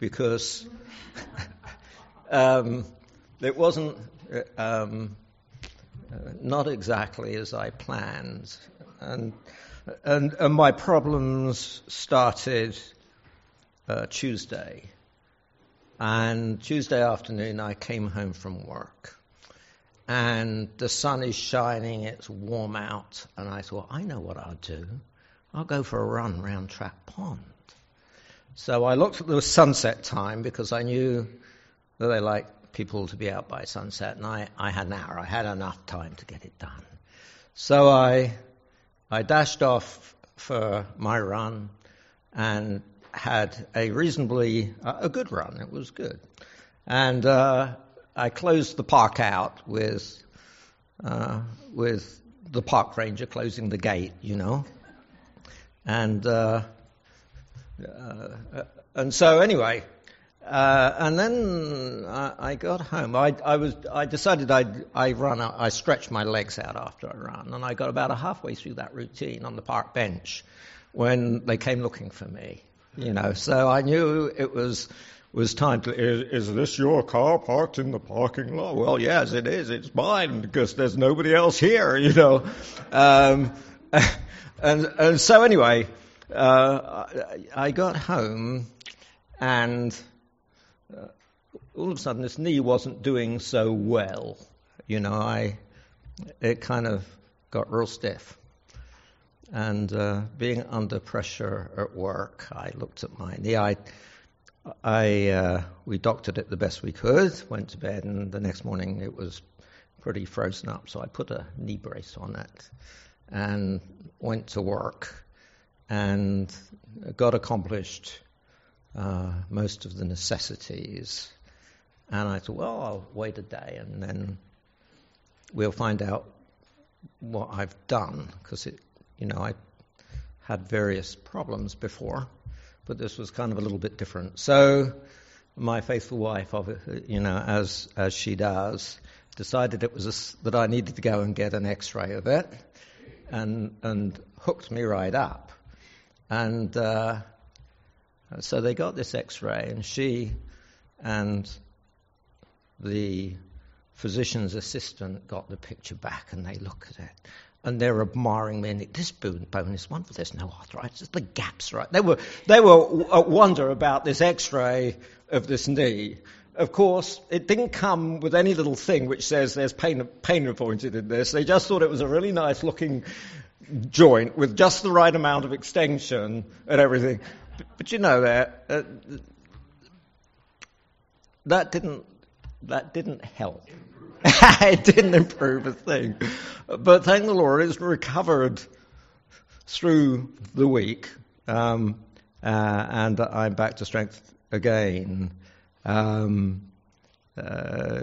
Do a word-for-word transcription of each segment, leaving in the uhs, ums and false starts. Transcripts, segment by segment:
because um, it wasn't um, not exactly as I planned, and and, and my problems started uh, Tuesday. And Tuesday afternoon, I came home from work, and the sun is shining. It's warm out, and I thought, I know what I'll do. I'll go for a run round Trapp Pond. So I looked at the sunset time because I knew that they like people to be out by sunset, and I, I had an hour. I had enough time to get it done. So I I dashed off for my run and had a reasonably, uh, a good run. It was good. And uh, I closed the park out with uh, with the park ranger closing the gate, you know. And uh, uh, and so anyway, uh, and then I, I got home. I, I was I decided I'd I run. I stretched my legs out after I ran, and I got about a halfway through that routine on the park bench when they came looking for me. You know, so I knew it was was time to. Is, is this your car parked in the parking lot? Well, yes, it is. It's mine because there's nobody else here. You know. Um, And, and so anyway, uh, I, I got home, and uh, all of a sudden this knee wasn't doing so well. You know, I it kind of got real stiff. And uh, being under pressure at work, I looked at my knee. I, I uh, we doctored it the best we could, went to bed, and the next morning it was pretty frozen up. So I put a knee brace on it and went to work and got accomplished uh, most of the necessities. And I thought, well, I'll wait a day and then we'll find out what I've done, because it, you know, I had various problems before, but this was kind of a little bit different. So my faithful wife, you know, as as she does, decided it was a, that I needed to go and get an X-ray of it. And and hooked me right up. And uh, so they got this X-ray, and she and the physician's assistant got the picture back, and they look at it. And they're admiring me, and this bone, bone is wonderful. There's no arthritis. The gap's right. They were they were at wonder about this X-ray of this knee. Of course, it didn't come with any little thing which says there's pain, pain reported in this. They just thought it was a really nice-looking joint with just the right amount of extension and everything. But, but you know that uh, that didn't that didn't help. It didn't improve a thing. But thank the Lord, it's recovered through the week, um, uh, and I'm back to strength again. Um, uh,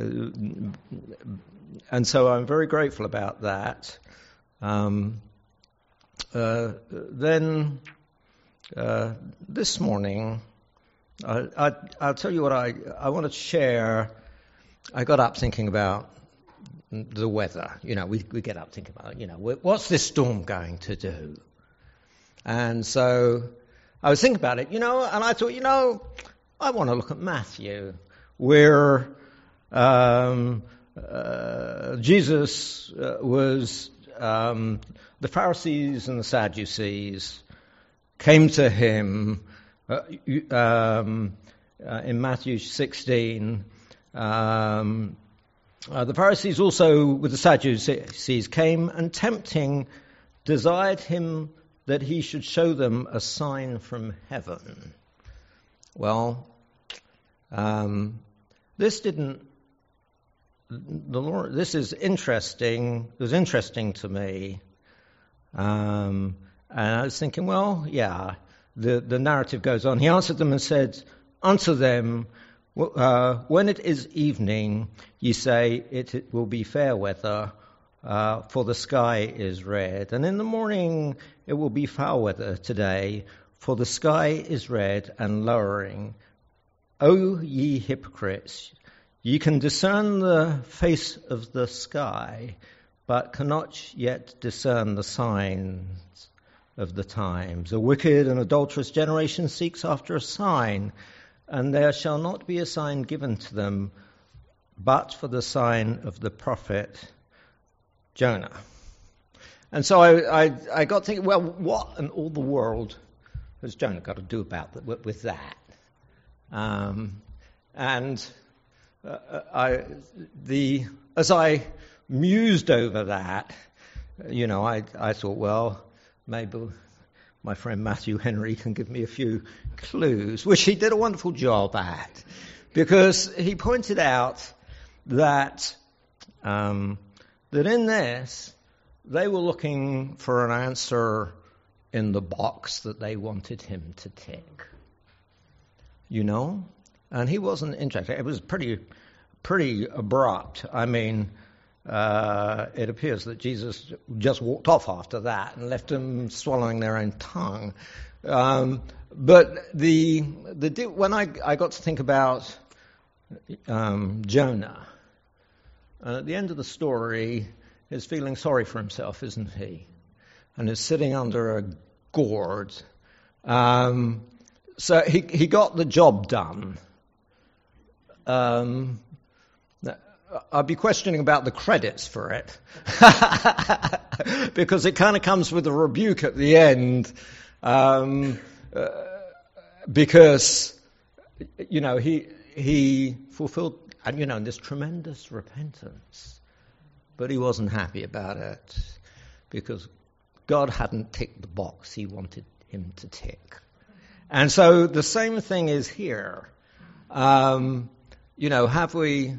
and so I'm very grateful about that. Um, uh, then uh, this morning, I, I, I'll tell you what I, I want to share. I got up thinking about the weather. You know, we, we get up thinking about, you know, what's this storm going to do? And so I was thinking about it, you know, and I thought, you know, I want to look at Matthew, where um, uh, Jesus uh, was, um, the Pharisees and the Sadducees came to him uh, um, uh, in Matthew sixteen. Um, uh, the Pharisees also, with the Sadducees, came and tempting, desired him that he should show them a sign from heaven. Well, um, this didn't, the Lord, this is interesting, it was interesting to me. Um, and I was thinking, well, yeah, the, the narrative goes on. He answered them and said unto them, uh, when it is evening, ye say it, it will be fair weather, uh, for the sky is red. And in the morning it will be foul weather today, for the sky is red and lowering. O ye hypocrites, ye can discern the face of the sky, but cannot yet discern the signs of the times. A wicked and adulterous generation seeks after a sign, and there shall not be a sign given to them but for the sign of the prophet Jonah. And so I, I, I got thinking, well, what in all the world has Jonah got to do about that, with, with that? Um, and uh, I, the as I mused over that, you know, I, I thought, well, maybe my friend Matthew Henry can give me a few clues, which he did a wonderful job at, because he pointed out that um, that in this, they were looking for an answer in the box that they wanted him to tick. You know? And he wasn't interested. It was pretty pretty abrupt. I mean, uh, it appears that Jesus just walked off after that and left them swallowing their own tongue. Um, but the the when I, I got to think about um, Jonah, and at the end of the story, he's feeling sorry for himself, isn't he? And is sitting under a gourd. Um, so he he got the job done. Um, I'll be questioning about the credits for it because it kind of comes with a rebuke at the end, um, uh, because you know he he fulfilled, and you know, this tremendous repentance, but he wasn't happy about it because God hadn't ticked the box he wanted him to tick. And so the same thing is here. Um, you know, have we,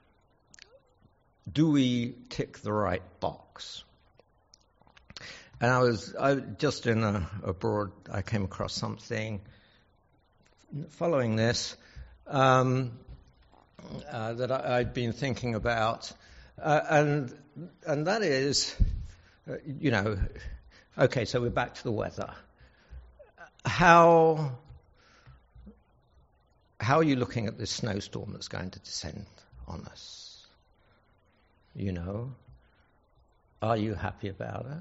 do we tick the right box? And I was I, just in a, abroad, I came across something following this um, uh, that I, I'd been thinking about, uh, and and that is, uh, you know, okay, so we're back to the weather. How how are you looking at this snowstorm that's going to descend on us? You know, are you happy about it?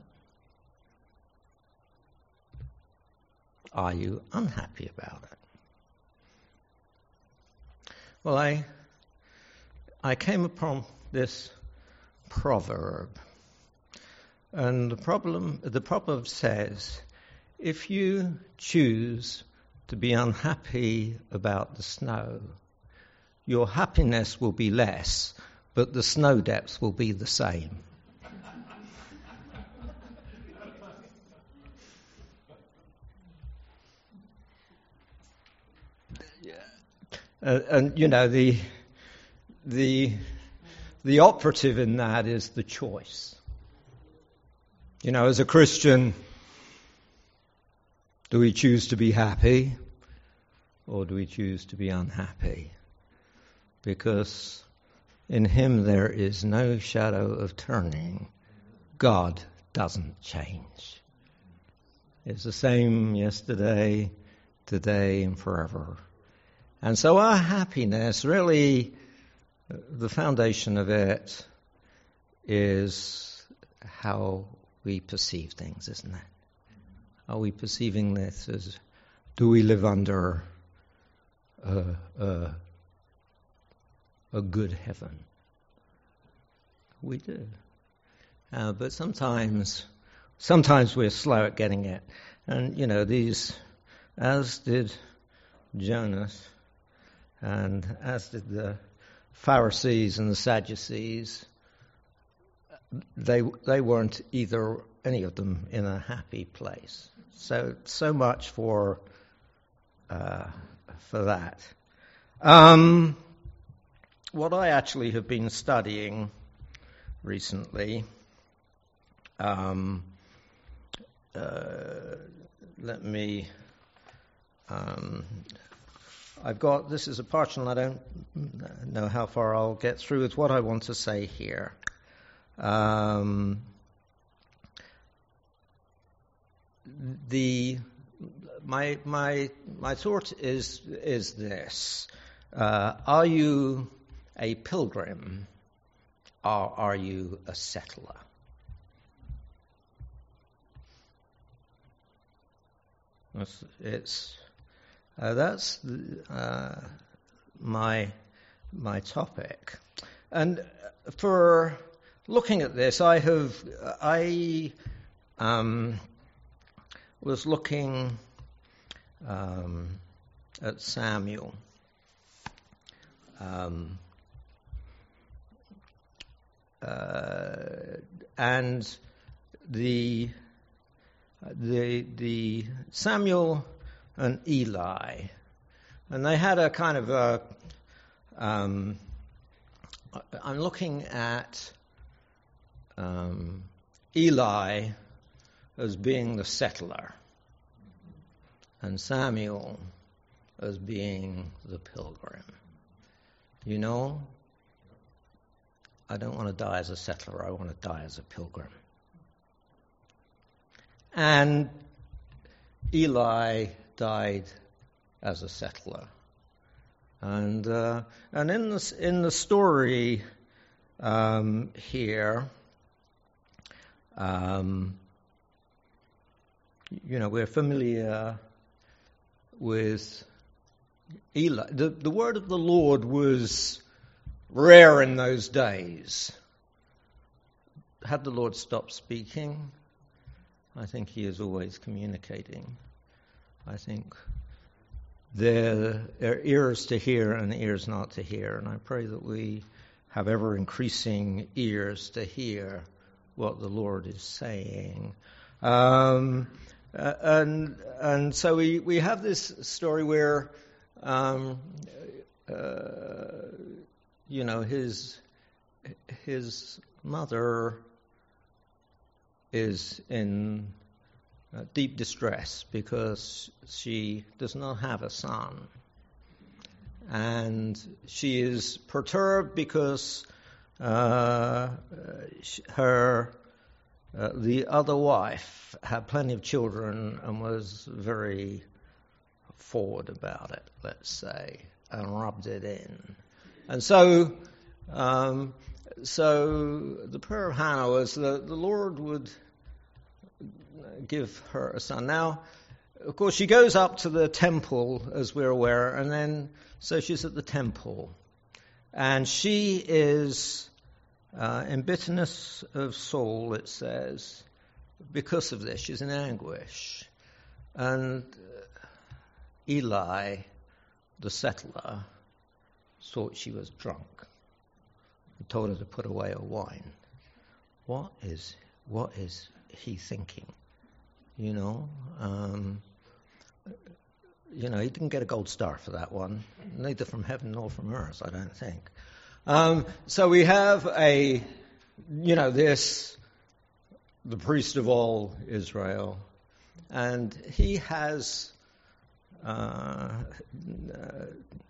Are you unhappy about it? Well, I I came upon this proverb, and the problem the proverb says, if you choose to be unhappy about the snow, your happiness will be less, but the snow depths will be the same. Uh, and you know the the the operative in that is the choice. You know, as a Christian, do we choose to be happy or do we choose to be unhappy? Because in him there is no shadow of turning. God doesn't change. It's the same yesterday, today, and forever. And so our happiness, really, the foundation of it is how we perceive things, isn't it? Are we perceiving this as, do we live under a, a, a good heaven? We do. Uh, but sometimes, sometimes we're slow at getting it. And, you know, these, as did Jonas, and as did the Pharisees and the Sadducees, they they weren't either, any of them, in a happy place. So so much for uh, for that. Um, what I actually have been studying recently, um, uh, let me. Um, I've got, this is a portion I don't know how far I'll get through with what I want to say here. Um, the my my my thought is is this: uh, are you a pilgrim, or are you a settler? It's, it's Uh, that's uh, my my topic. And for looking at this, I have I um, was looking um, at Samuel. Um, uh, and the the the Samuel and Eli, and they had a kind of a. Um, I'm looking at um, Eli as being the settler, and Samuel as being the pilgrim. You know, I don't want to die as a settler, I want to die as a pilgrim. And Eli died as a settler. And uh, and in the, in the story um, here, um, you know, we're familiar with Eli. The, the word of the Lord was rare in those days. Had the Lord stopped speaking? I think he is always communicating. I think there are ears to hear and ears not to hear, and I pray that we have ever increasing ears to hear what the Lord is saying. Um, uh, and and so we, we have this story where um, uh, you know his his mother is in Uh, deep distress because she does not have a son, and she is perturbed because uh, her uh, the other wife had plenty of children and was very forward about it, let's say, and rubbed it in. And so um, so the prayer of Hannah was that the Lord would give her a son. Now, of course, she goes up to the temple, as we're aware, and then, so she's at the temple. And she is uh, in bitterness of soul, it says, because of this. She's in anguish. And Eli, the settler, thought she was drunk and told her to put away her wine. What is, what is he thinking? You know, um, you know, he didn't get a gold star for that one, neither from heaven nor from earth, I don't think. Um, so we have a, you know, this, the priest of all Israel, and he has uh, uh,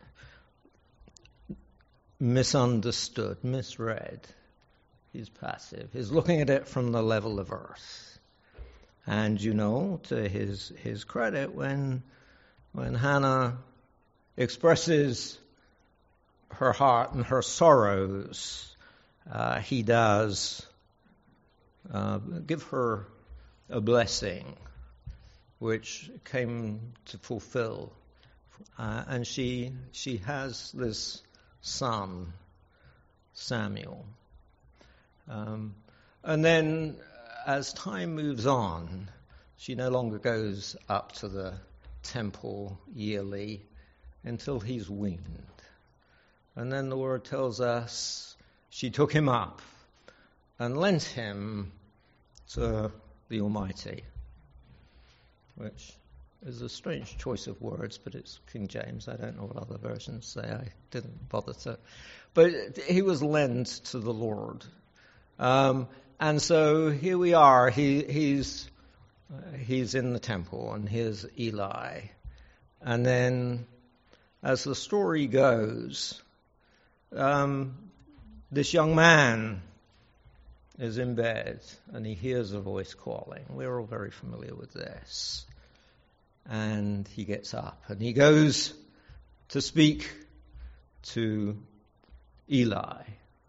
misunderstood, misread. He's passive. He's looking at it from the level of earth. And you know, to his his credit, when when Hannah expresses her heart and her sorrows, uh, he does uh, give her a blessing, which came to fulfill. Uh, and she she has this son, Samuel. Um, and then, as time moves on, she no longer goes up to the temple yearly until he's weaned. And then the word tells us she took him up and lent him to the Almighty, which is a strange choice of words, but it's King James. I don't know what other versions say. I didn't bother to. But he was lent to the Lord. Um, and so here we are. He, he's uh, he's in the temple, and here's Eli. And then, as the story goes, um, this young man is in bed, and he hears a voice calling. We're all very familiar with this. And he gets up, and he goes to speak to Eli.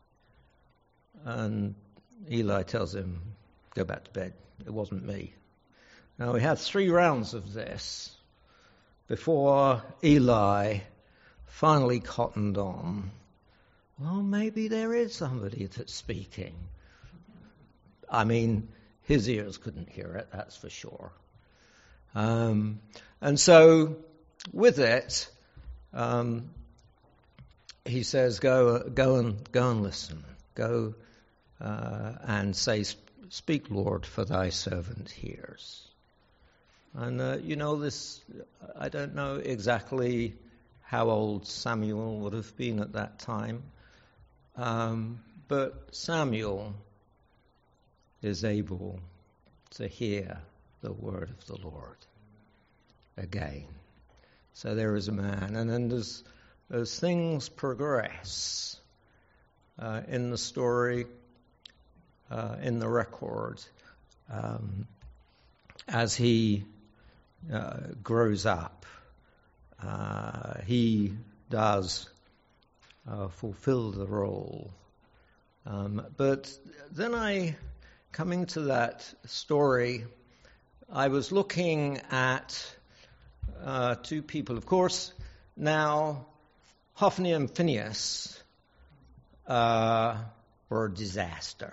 And Eli tells him, go back to bed. It wasn't me. Now, we had three rounds of this. before Eli finally cottoned on, well, maybe there is somebody that's speaking. I mean, his ears couldn't hear it, that's for sure. Um, and so, with it, um, he says, "Go, go and go and listen. Go uh, and say, speak, Lord, for thy servant hears." And uh, you know, this. I don't know exactly how old Samuel would have been at that time, um, but Samuel is able to hear the word of the Lord again. So there is a man, and then as as things progress uh, in the story, uh, in the record, um, as he uh, grows up, uh, he does uh, fulfill the role. Um, but then I, coming to that story, I was looking at uh, two people. Of course, now Hophni and Phinehas uh, were a disaster.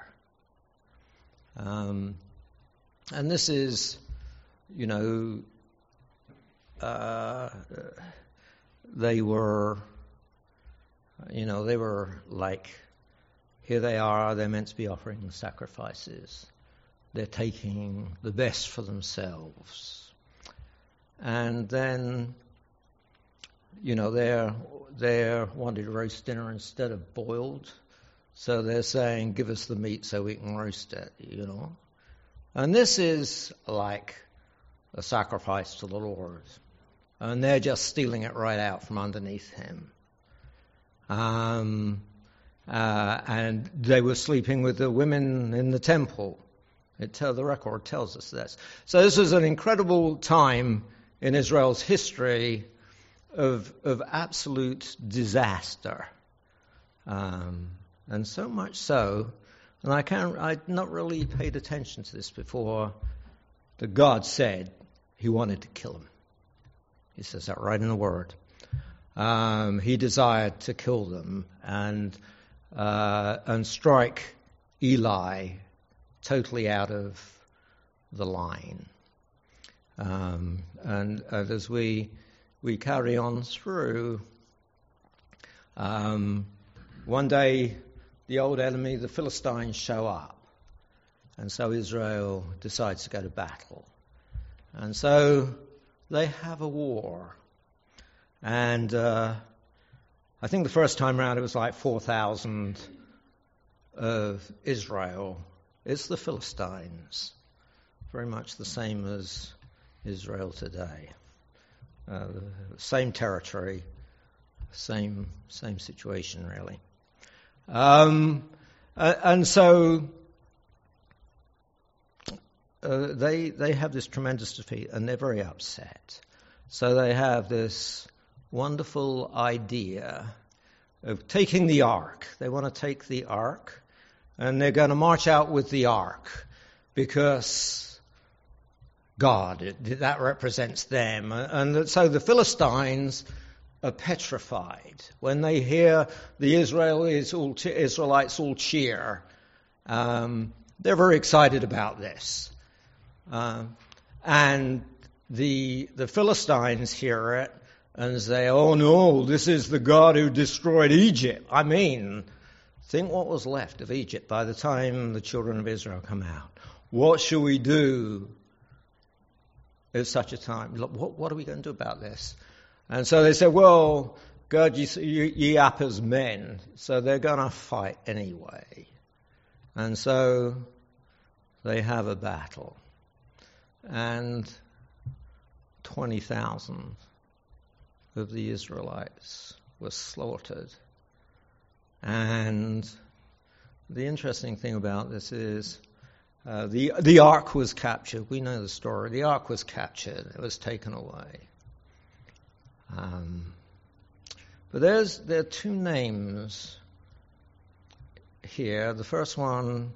Um, and this is, you know, uh, they were, you know, they were like, here they are, they're meant to be offering sacrifices. They're taking the best for themselves. And then, you know, they're, they're wanting to roast dinner instead of boiled. So they're saying, give us the meat so we can roast it, you know. And this is like a sacrifice to the Lord. And they're just stealing it right out from underneath him. Um, uh, and they were sleeping with the women in the temple. It tell, the record tells us this. So this was an incredible time in Israel's history of, of absolute disaster. Um, and so much so, and I can't, I'd not really paid attention to this before, that God said he wanted to kill him. He says that right in the Word. Um, he desired to kill them and uh, and strike Eli totally out of the line. Um, and, and as we we carry on through, um, one day the old enemy, the Philistines, show up, and so Israel decides to go to battle, and so they have a war. And uh, I think the first time around it was like four thousand of Israel. It's the Philistines, very much the same as Israel today. Uh, same territory, same same situation, really. Um, and so uh, they they have this tremendous defeat, and they're very upset. So they have this wonderful idea of taking the ark. They want to take the ark, and they're going to march out with the ark because God, it, that represents them. And so the Philistines are petrified when they hear the Israelis all, Israelites all cheer. Um, they're very excited about this. Uh, and the the Philistines hear it and say, oh no, this is the God who destroyed Egypt. I mean, think what was left of Egypt by the time the children of Israel come out. What shall we do at such a time? What, what are we going to do about this? And so they said, well, God, ye, ye up as men. So they're going to fight anyway. And so they have a battle. And twenty thousand of the Israelites were slaughtered. And the interesting thing about this is uh, the the ark was captured. We know the story. The ark was captured. It was taken away. Um, but there's there are two names here. The first one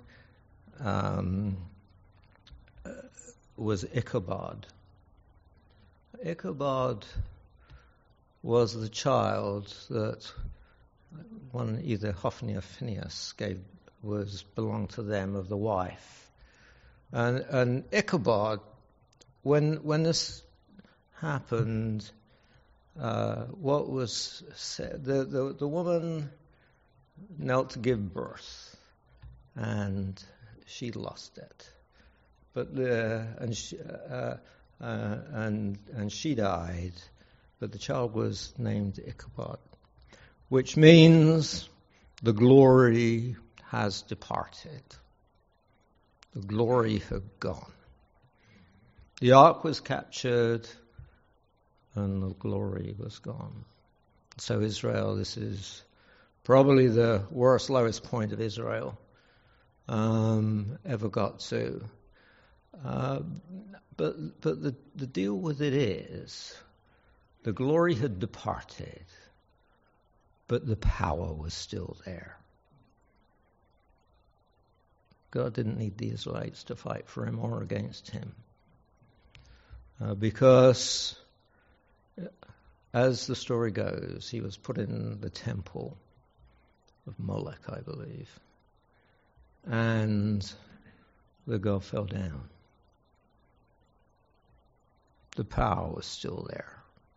um, was Ichabod. Ichabod was the child that one, either Hophni or Phinehas, gave was belonged to them of the wife, and and Ichabod, when when this happened, uh, what was said, the, the the woman knelt to give birth, and she lost it, but the and she, uh, uh, and and she died, but the child was named Ichabod, which means the glory has departed. The glory had gone. The ark was captured, and the glory was gone. So Israel, this is probably the worst, lowest point of Israel um, ever got to. Uh, but but the, the deal with it is, the glory had departed, but the power was still there. God didn't need the Israelites to fight for him or against him. Uh, because, as the story goes, he was put in the temple of Molech, I believe. And the god fell down. The power was still there.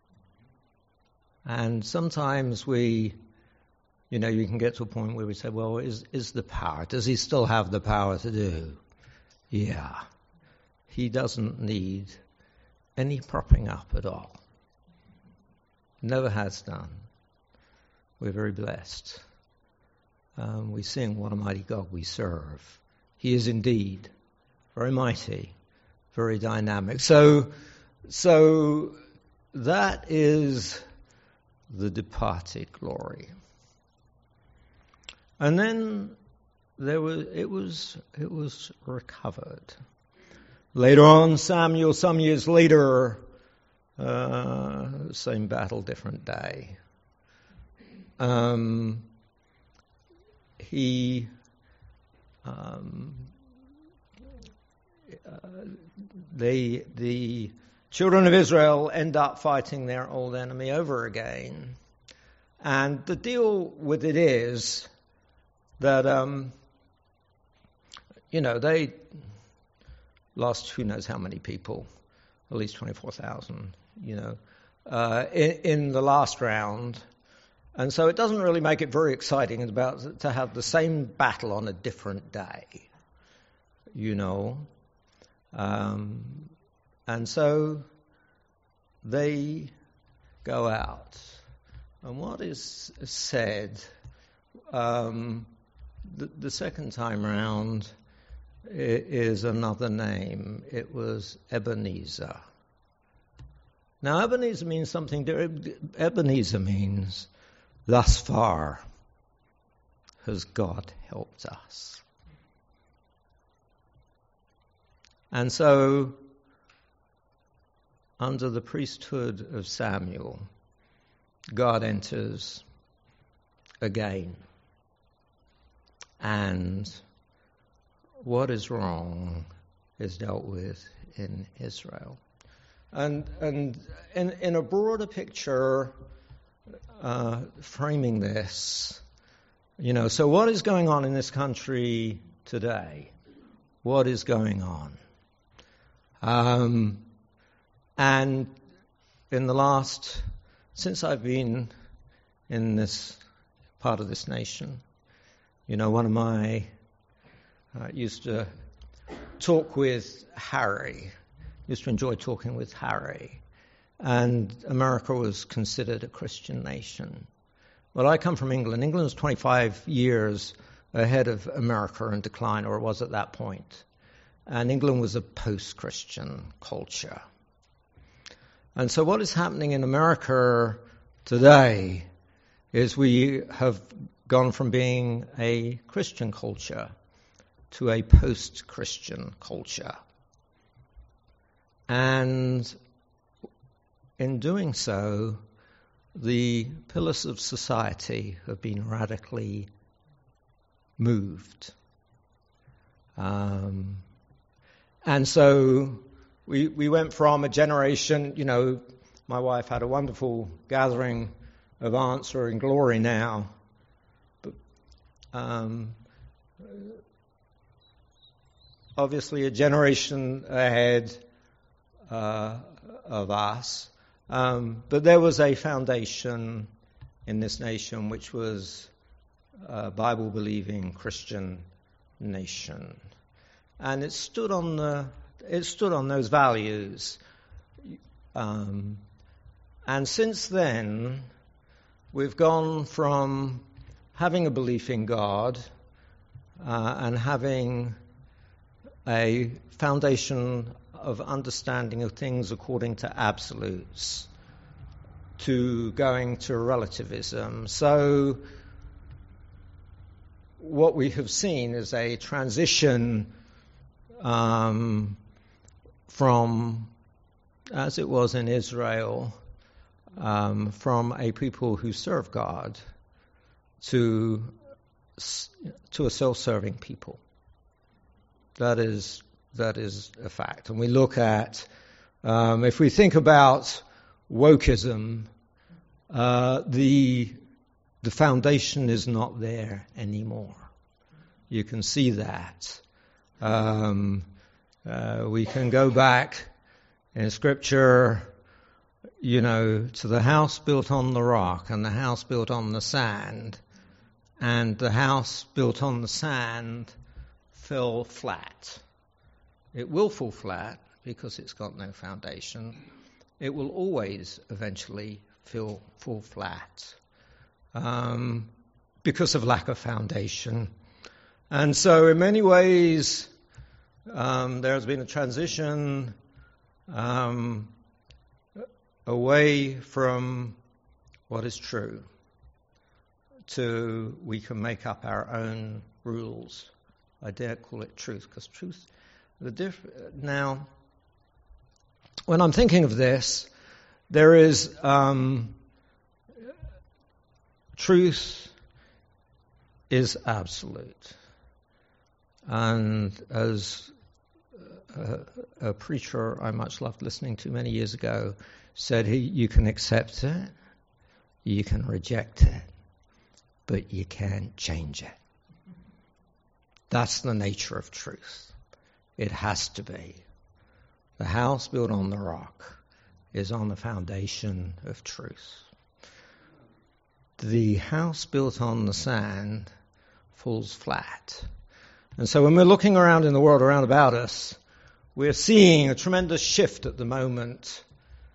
And sometimes we, you know, you can get to a point where we say, well, is is the power, does he still have the power to do? Yeah. He doesn't need any propping up at all. Never has done. We're very blessed. Um, we sing, what a mighty God we serve. He is indeed very mighty, very dynamic. So, so that is the departed glory. And then there was it was it was recovered. Later on, Samuel, some years later, uh, same battle, different day. Um, he um, uh, they the children of Israel end up fighting their old enemy over again, and the deal with it is that, um, you know, they lost who knows how many people, at least twenty-four thousand, you know, uh, in, in the last round. And so it doesn't really make it very exciting about to have the same battle on a different day, you know. Um, and so they go out. And what is said um, the, the second time round is another name. It was Ebenezer. Now, Ebenezer means something different. Ebenezer means, thus far has God helped us. And so, under the priesthood of Samuel, God enters again. And what is wrong is dealt with in Israel. And and in, in a broader picture, uh, framing this, you know, so what is going on in this country today? What is going on? Um, and in the last, since I've been in this part of this nation, you know, one of my, I uh, used to talk with Harry, used to enjoy talking with Harry, and America was considered a Christian nation. Well, I come from England. England was twenty-five years ahead of America in decline, or it was at that point. And England was a post-Christian culture. And so what is happening in America today is we have gone from being a Christian culture to a post-Christian culture. And in doing so, the pillars of society have been radically moved. Um, and so we we went from a generation, you know, my wife had a wonderful gathering of aunts who are in glory now, but um, obviously a generation ahead uh, of us. Um, but there was a foundation in this nation which was a Bible-believing Christian nation, and it stood on the it stood on those values. Um, and since then, we've gone from having a belief in God uh, and having a foundation of understanding of things according to absolutes to going to relativism. So what we have seen is a transition um, from, as it was in Israel, um, from a people who serve God to to a self-serving people. That is that is a fact. And we look at, um, if we think about wokeism, uh, the the foundation is not there anymore. You can see that. Um, uh, we can go back in Scripture, you know, to the house built on the rock and the house built on the sand, and the house built on the sand fell flat. It will fall flat because it's got no foundation. It will always eventually fall, fall flat um, because of lack of foundation. And so in many ways, um, there has been a transition um, away from what is true to we can make up our own rules. I dare call it truth, because truth, the diff- now, when I'm thinking of this, there is um, truth is absolute. And as a, a preacher I much loved listening to many years ago said, he, you can accept it, you can reject it, but you can't change it. That's the nature of truth. It has to be. The house built on the rock is on the foundation of truth. The house built on the sand falls flat. And so when we're looking around in the world around about us, we're seeing a tremendous shift at the moment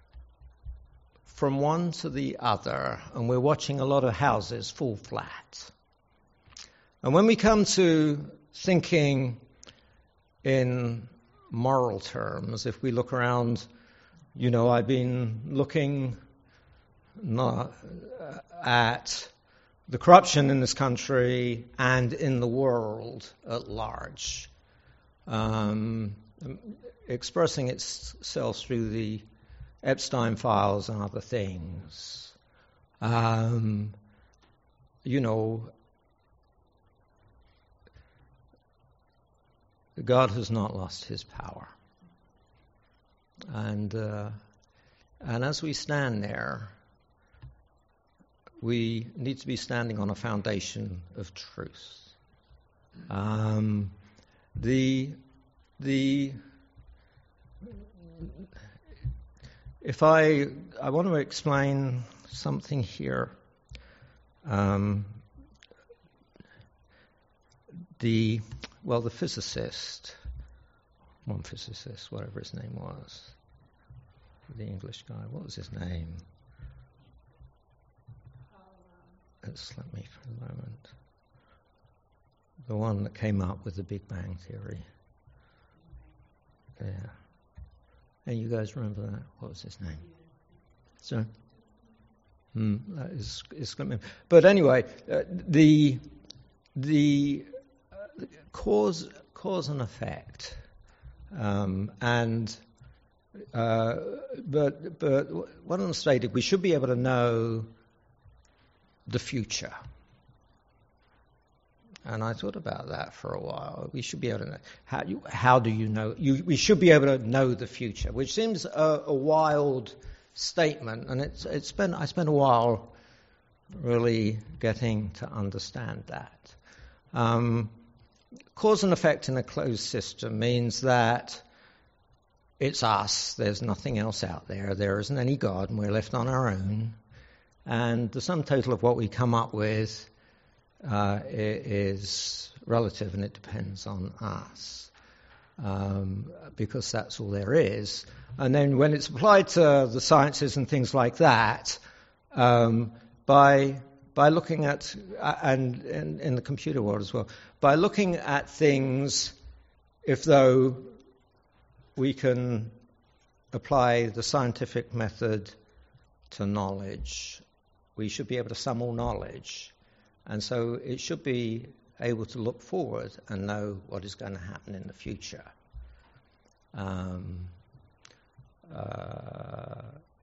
from one to the other, and we're watching a lot of houses fall flat. And when we come to thinking in moral terms, if we look around, you know, I've been looking not at the corruption in this country and in the world at large, um, expressing itself through the Epstein files and other things. Um, you know, God has not lost his power. And uh, and as we stand there, we need to be standing on a foundation of truth. Um, the the if I I want to explain something here. Um, the well, the physicist, one physicist, whatever his name was, the English guy, what was his name? Let's let me for a moment. The one that came up with the Big Bang Theory. Yeah. And you guys remember that? What was his name? So, hmm, that is, is but anyway, uh, the the uh, cause cause and effect, um, and uh, but but what I'm stating, we should be able to know the future. And I thought about that for a while. We should be able to know. How, you, how do you know? You, we should be able to know the future, which seems a, a wild statement. And it's, it's been, I spent a while really getting to understand that. Um, cause and effect in a closed system means that it's us. There's nothing else out there. There isn't any God, and we're left on our own. And the sum total of what we come up with uh, is relative, and it depends on us, um, because that's all there is. And then when it's applied to the sciences and things like that, um, by by looking at, uh, and in, in the computer world as well, by looking at things, if though we can apply the scientific method to knowledge, we should be able to sum all knowledge. And so it should be able to look forward and know what is going to happen in the future. Um, uh,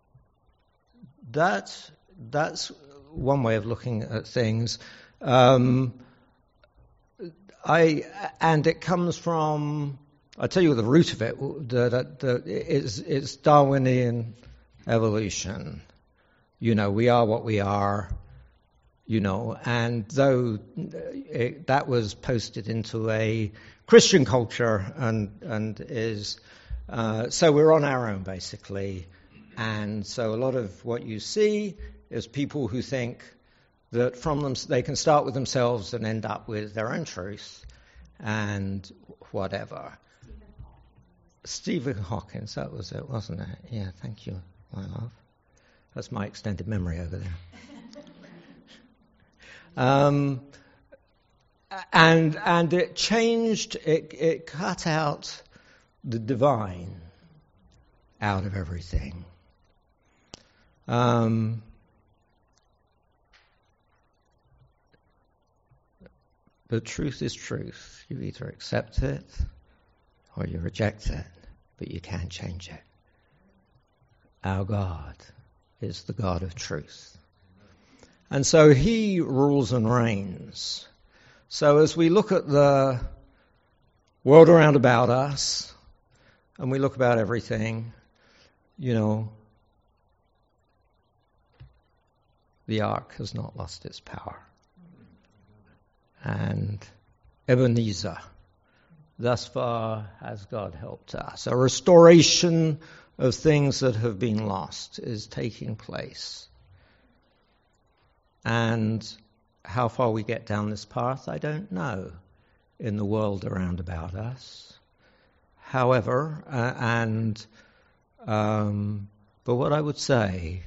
that, that's one way of looking at things. Um, I, and it comes from, I'll tell you the root of it, the, the, the, it's, it's Darwinian evolution. You know, we are what we are, you know, and though it, that was posted into a Christian culture and, and is, uh, so we're on our own basically. And so a lot of what you see is people who think that from them they can start with themselves and end up with their own truth and whatever. Stephen Hawkins, that was it, wasn't it? Yeah, thank you, my love. That's my extended memory over there. um, and and it changed, it, it cut out the divine out of everything. Um, but truth is truth. You either accept it or you reject it, but you can't change it. Our God is the God of truth. And so he rules and reigns. So as we look at the world around about us, and we look about everything, you know, the ark has not lost its power. And Ebenezer, thus far has God helped us. A restoration of things that have been lost is taking place. And how far we get down this path, I don't know, in the world around about us. However, uh, and um, but what I would say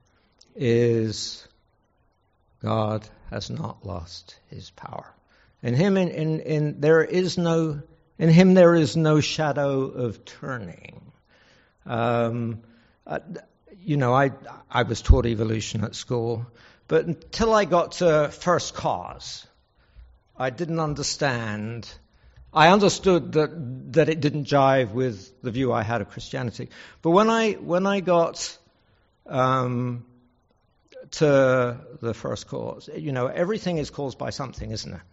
is God has not lost his power. In him, in, in, in there is no, in him there is no shadow of turning. Um, uh, you know, I I was taught evolution at school, but until I got to first cause, I didn't understand. I understood that that it didn't jive with the view I had of Christianity. But when I when I got um, to the first cause, you know, everything is caused by something, isn't it?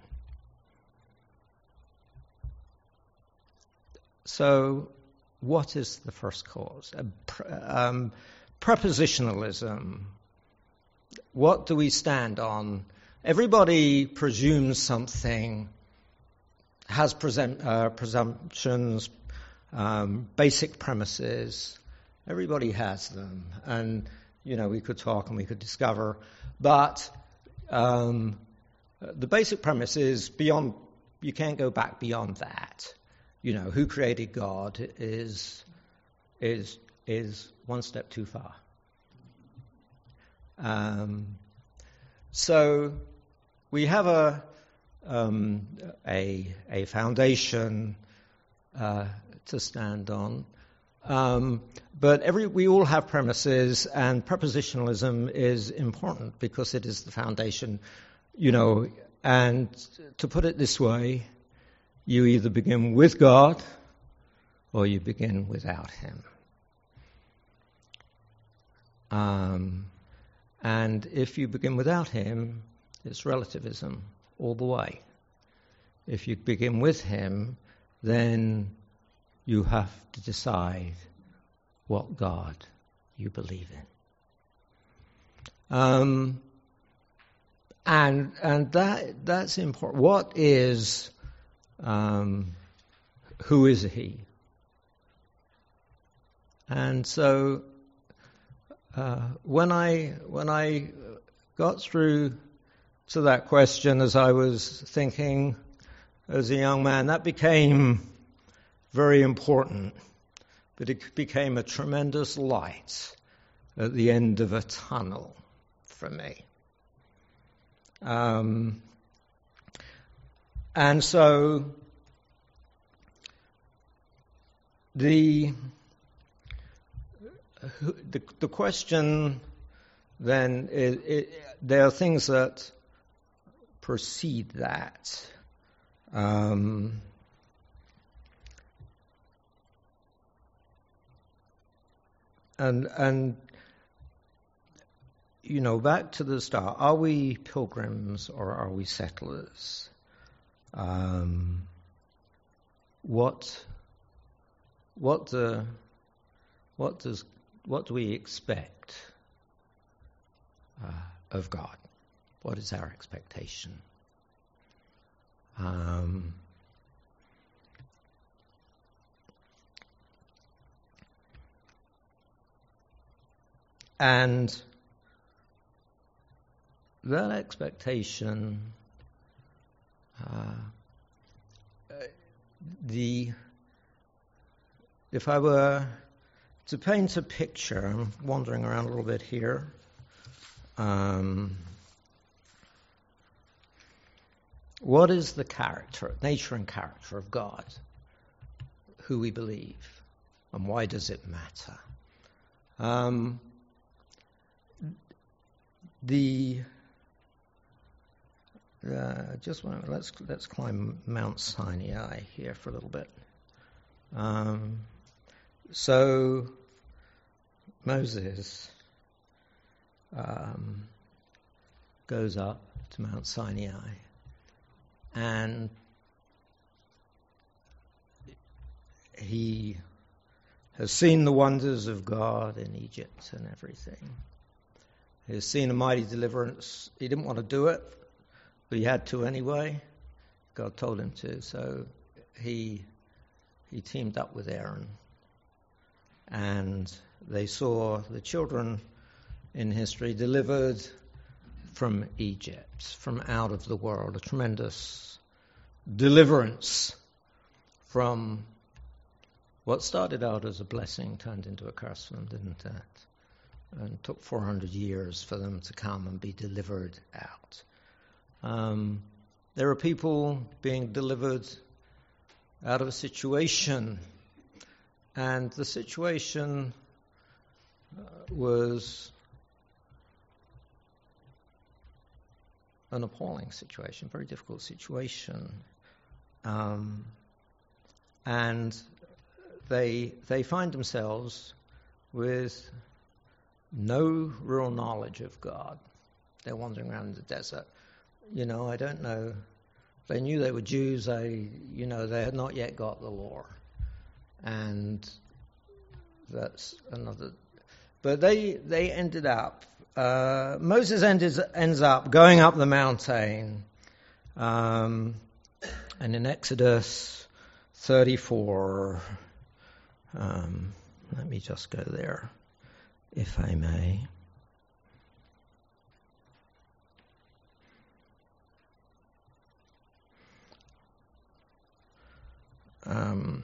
So, what is the first cause? Um, prepositionalism. What do we stand on? Everybody presumes something, has present, uh, presumptions, um, basic premises. Everybody has them. And, you know, we could talk and we could discover. But um, the basic premise is beyond, you can't go back beyond that. You know, who created God is is is one step too far. Um, so we have a um, a a foundation uh, to stand on, um, but every we all have premises, and prepositionalism is important because it is the foundation. You know, and to put it this way. You either begin with God or you begin without him. Um, and if you begin without him, it's relativism all the way. if you begin with him, then you have to decide what God you believe in. Um, and and that that's important. What is, um, who is he? And so uh, when I when I got through to that question, as I was thinking as a young man, that became very important. But it became a tremendous light at the end of a tunnel for me. Um, and so the, the the question then is, it, there are things that precede that. Um, and and you know, back to the start, are we pilgrims or are we settlers? Um, what what the what does what do we expect uh, of God? What is our expectation? Um, and that expectation, uh, the if I were to paint a picture, I'm wandering around a little bit here. Um, what is the character, nature and character of God, who we believe, and why does it matter? Um, the uh, just want, let's let's climb Mount Sinai here for a little bit. Um, so Moses um, goes up to Mount Sinai, and he has seen the wonders of God in Egypt and everything. He has seen a mighty deliverance. He didn't want to do it, but he had to anyway. God told him to, so he he teamed up with Aaron, and they saw the children in history delivered from Egypt, from out of the world, a tremendous deliverance from what started out as a blessing turned into a curse for them, didn't it? And it took four hundred years for them to come and be delivered out. Um, there are people being delivered out of a situation, and the situation uh, was an appalling situation, very difficult situation. Um, and they they find themselves with no real knowledge of God. They're wandering around in the desert. You know, I don't know. They knew they were Jews. They, you know, they had not yet got the law. And that's another. But they they ended up, uh, Moses ended, ends up going up the mountain. Um, and in Exodus thirty-four, um, let me just go there, if I may. Um,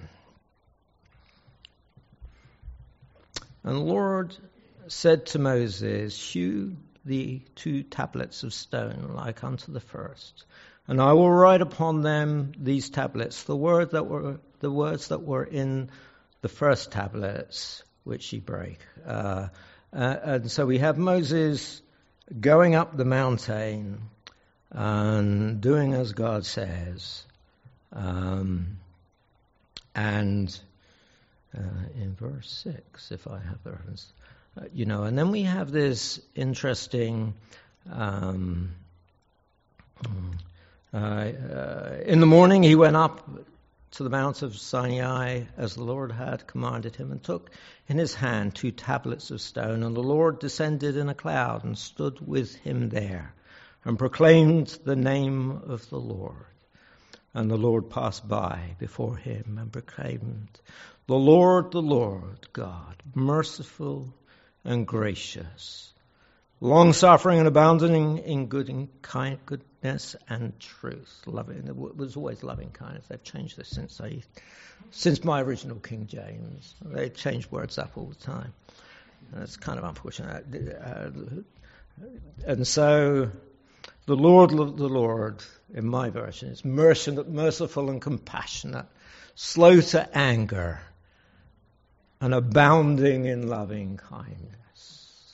and the Lord said to Moses, hew the two tablets of stone like unto the first, and I will write upon them these tablets, the word that were the words that were in the first tablets, which ye break. Uh, uh, and so we have Moses going up the mountain and doing as God says. Um, and uh, in verse six, if I have the reference, uh, you know, and then we have this interesting um, Uh, uh, in the morning he went up to the Mount of Sinai as the Lord had commanded him, and took in his hand two tablets of stone. And the Lord descended in a cloud and stood with him there, and proclaimed the name of the Lord. And the Lord passed by before him and proclaimed, "The Lord, the Lord God, merciful and gracious, long-suffering and abounding in good and kind, goodness and truth." Loving, it was always loving kindness. They've changed this since I, since my original King James. They change words up all the time. And it's kind of unfortunate. Uh, and so, the Lord, the Lord, in my version, is merciful and compassionate, slow to anger, and abounding in loving kindness.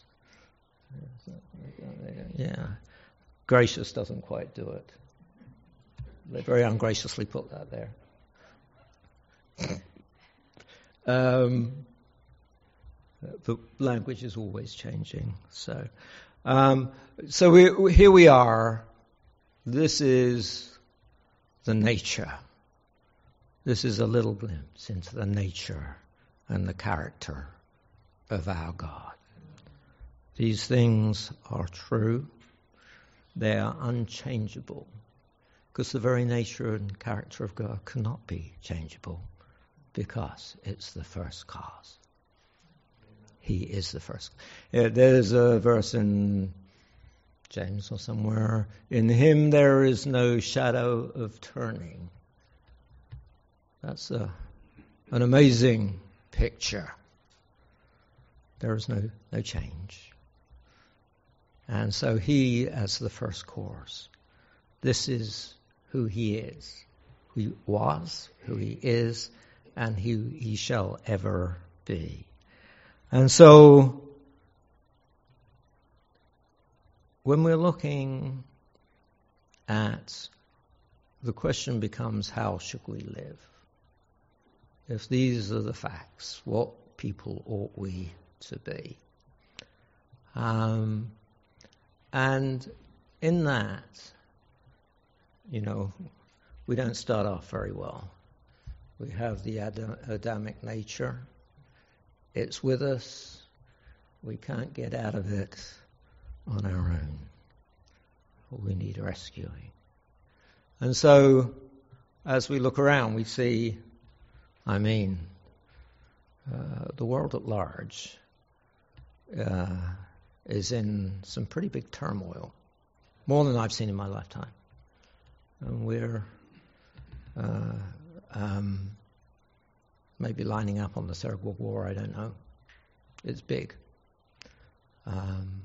Yeah. Gracious doesn't quite do it. They very ungraciously put that there. um, the language is always changing. So, um, so we, here we are. This is the nature. This is a little glimpse into the nature and the character of our God. These things are true. They are unchangeable, because the very nature and character of God cannot be changeable, because it's the first cause. He is the first. Yeah, there's a verse in James or somewhere, "In him there is no shadow of turning." That's a, an amazing picture. There is no, no change. And so he, as the first cause, this is who he is, who he was, who he is, and who he shall ever be. And so, when we're looking at, the question becomes, how should we live? If these are the facts, what people ought we to be? Um, and in that, you know, we don't start off very well. We have the Adam, Adamic nature. It's with us. We can't get out of it on our own. We need rescuing. And so, as we look around, we see, I mean, uh, the world at large uh, is in some pretty big turmoil, more than I've seen in my lifetime. And we're uh, um, maybe lining up on the Third World War, I don't know. It's big. Um,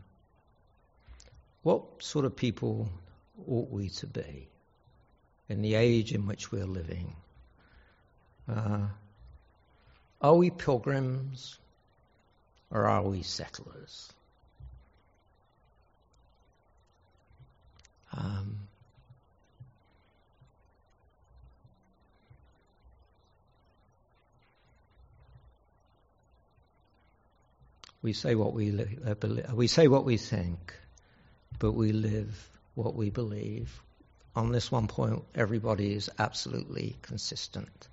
what sort of people ought we to be in the age in which we're living? Uh, are we pilgrims or are we settlers? Um, we say what we li- uh, believe, we say what we think, but we live what we believe. On this one point, everybody is absolutely consistent.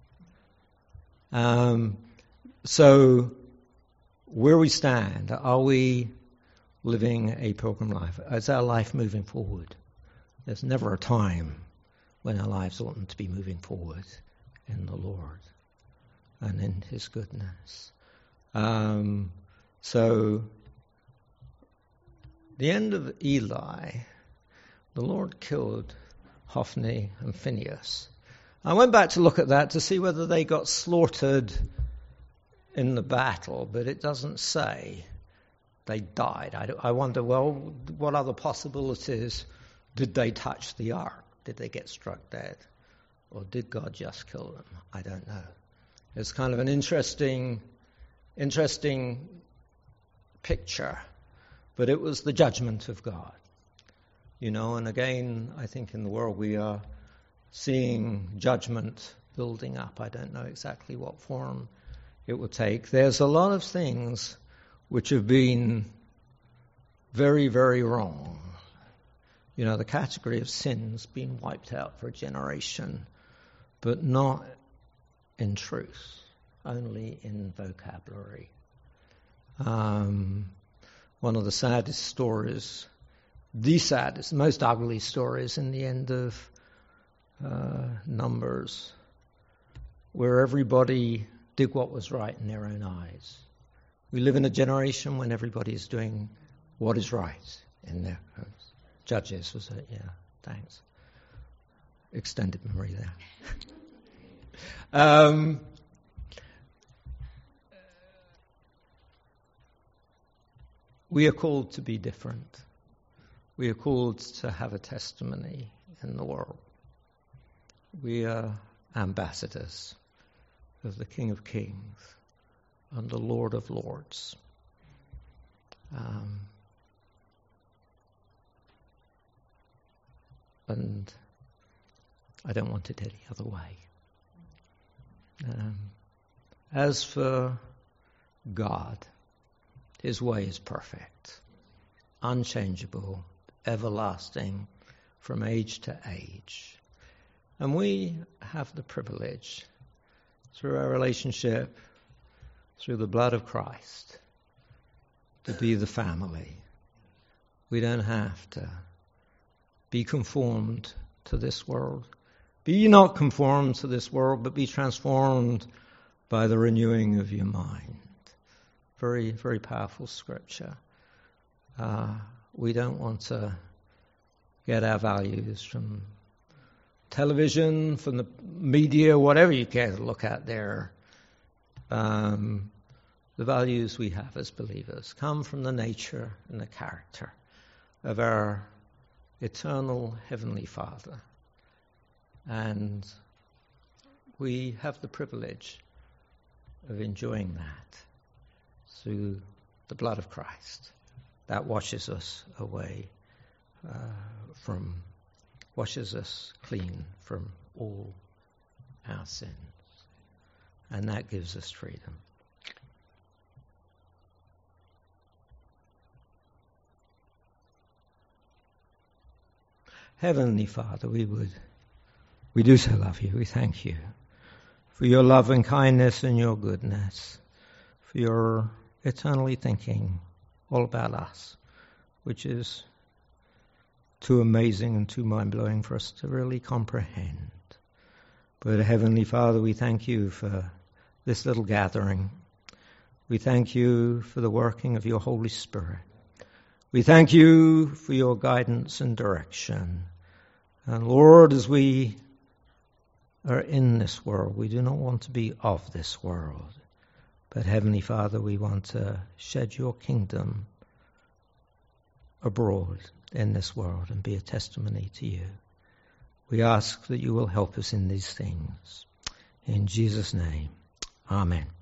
Um, so, where we stand, are we living a pilgrim life? Is our life moving forward? There's never a time when our lives oughtn't to be moving forward in the Lord and in His goodness. Um, so, the end of Eli, the Lord killed Hophni and Phinehas. I went back to look at that to see whether they got slaughtered in the battle, but it doesn't say they died. I, I wonder, well, what other possibilities? Did they touch the ark? Did they get struck dead? Or did God just kill them? I don't know. It's kind of an interesting, interesting picture, but it was the judgment of God. You know, and again, I think in the world we are seeing judgment building up. I don't know exactly what form it will take. There's a lot of things which have been very, very wrong You know, the category of sin's been wiped out for a generation, but not in truth, only in vocabulary. Um, one of the saddest stories, the saddest, most ugly stories in the end of uh, Numbers, where everybody did what was right in their own eyes. We live in a generation when everybody is doing what is right in their eyes. Judges, was it? Yeah, thanks. Extended memory there. um, we are called to be different. We are called to have a testimony in the world. We are ambassadors of the King of Kings and the Lord of Lords. Um, and I don't want it any other way. Um, as for God, His way is perfect, unchangeable, everlasting, from age to age. And we have the privilege, through our relationship, through the blood of Christ, to be the family. We don't have to be conformed to this world. Be ye not conformed to this world, but be transformed by the renewing of your mind. Very, very powerful scripture. Uh, we don't want to get our values from television, from the media, whatever you care to look at there. Um, the values we have as believers come from the nature and the character of our eternal Heavenly Father. And we have the privilege of enjoying that through the blood of Christ that washes us away uh, from, washes us clean from all our sins. And that gives us freedom. Heavenly Father, we would, we do so love you. We thank you for your love and kindness and your goodness, for your eternally thinking all about us, which is too amazing and too mind-blowing for us to really comprehend. But Heavenly Father, we thank you for this little gathering. We thank you for the working of your Holy Spirit. We thank you for your guidance and direction. And Lord, as we are in this world, we do not want to be of this world. But Heavenly Father, we want to shed your kingdom abroad in this world and be a testimony to you. We ask that you will help us in these things. In Jesus' name, amen.